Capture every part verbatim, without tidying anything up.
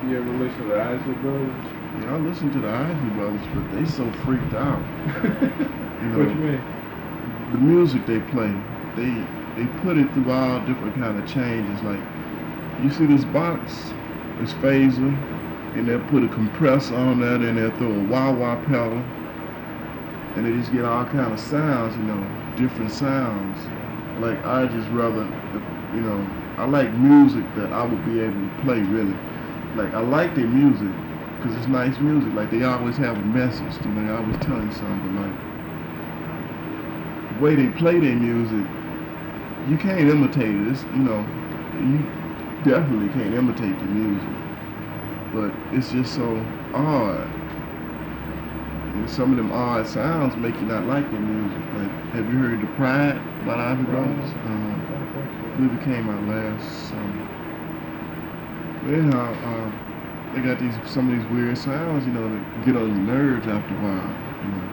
You ever listen to the Isley Brothers? Yeah, I listen to the Isley Brothers, but they so freaked out. You What you know, mean? the music they play, they they put it through all different kind of changes. Like you see this box, this phaser, and they'll put a compressor on that, and they'll throw a wah wah pedal, and they just get all kind of sounds. You know, different sounds. Like I just rather, you know, I like music that I would be able to play really. Like I like their music because it's nice music. Like they always have a message to me. They always telling you something. But like the way they play their music, you can't imitate it. It's, you know, you definitely can't imitate the music. But it's just so odd. And some of them odd sounds make you not like the music. Like, have you heard the Pride by the Isley Brothers? Uh, I don't think so. I believe it came out last summer. But anyhow, uh, they got these some of these weird sounds, you know, that get on your nerves after a while. You know.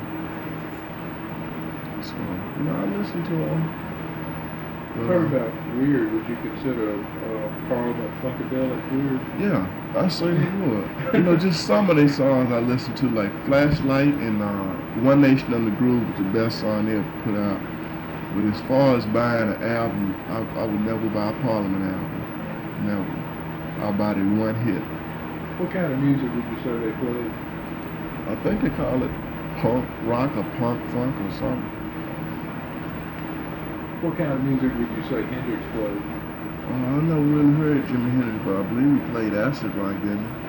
So, you know, I listen to them. But, Talk uh, about weird. Would you consider uh, Parliament Funkadelic weird? yeah, I certainly would. You know, just some of these songs I listen to, like Flashlight and uh, One Nation Under Groove is the best song they ever put out. But as far as buying an album, I, I would never buy a Parliament album. Never. I'll buy the one hit. What kind of music would you say they played? I think they call it punk rock or punk funk or something. What kind of music would you say Hendrix played? Uh, I never really heard Jimi Hendrix, but I believe he played acid rock, didn't he?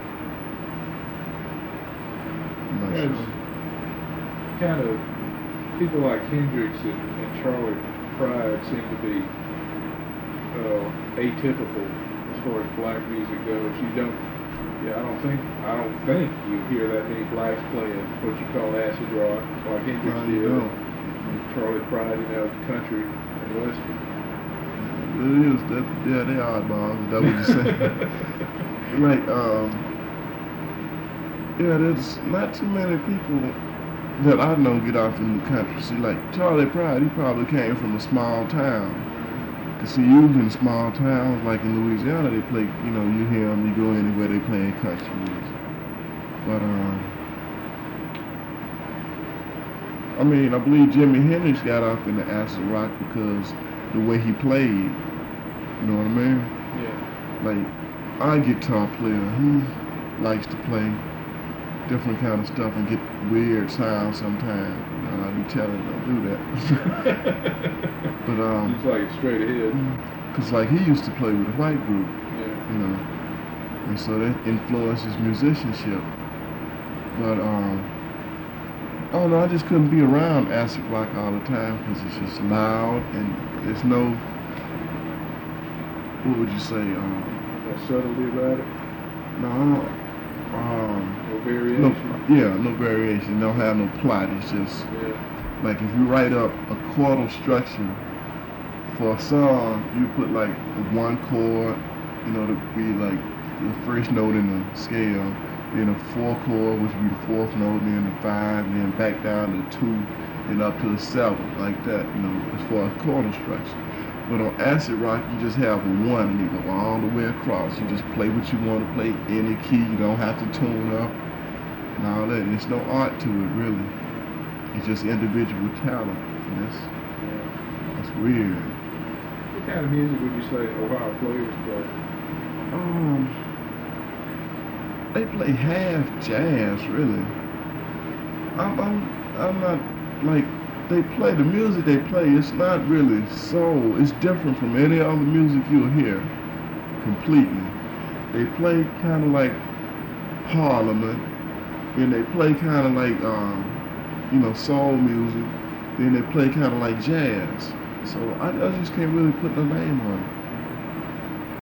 I'm not Yes. sure. Kind of people like Hendrix and, and Charlie Pride seem to be uh, atypical as far as black music goes. You don't, yeah, I don't think, I don't think you hear that many blacks playing what you call acid rock like Hendrix No, did. you don't. Charlie Pride, you know, country and western. It is that, yeah, they oddballs. Is that what you're saying? Like, um, yeah, there's not too many people that I know get off in the country. See, like Charlie Pride, he probably came from a small town. Cause see, usually in small towns, like in Louisiana, they play, you know, you hear them, you go anywhere, they playing country music. But, um, I mean, I believe Jimi Hendrix got off in the acid rock because the way he played, you know what I mean? Yeah. Like, our guitar player, he likes to play different kind of stuff and get weird sounds sometimes. You know, I be telling him, don't do that. But, um, Just like straight ahead. cause like he used to play with a white group, Yeah. you know, and so that influenced his musicianship. But, um, I don't know, I just couldn't be around acid rock all the time because it's just loud and there's no, what would you say, um, No subtlety about it. no, um, No no, variation. yeah, no variation, don't have no plot, it's just, Yeah. like if you write up a chordal structure for a song, you put like the one chord, you know, to be like the first note in the scale, then a four chord, which would be the fourth note, then the five, and then back down to two, and up to the seven, like that, you know, as far as chordal structure. But on acid rock, you just have a one, and you go all the way across. You just play what you want to play, any key, you don't have to tune up, and all that. And there's no art to it, really. It's just individual talent, and that's, Yeah. that's weird. What kind of music would you say Ohio players play? Um, they play half jazz, really. I'm, I'm, I'm not, like, they play, the music they play, it's not really soul. It's different from any other music you'll hear, completely. They play kind of like Parliament, and they play kind of like, um, you know, soul music, then they play kind of like jazz. So I, I just can't really put no name on it.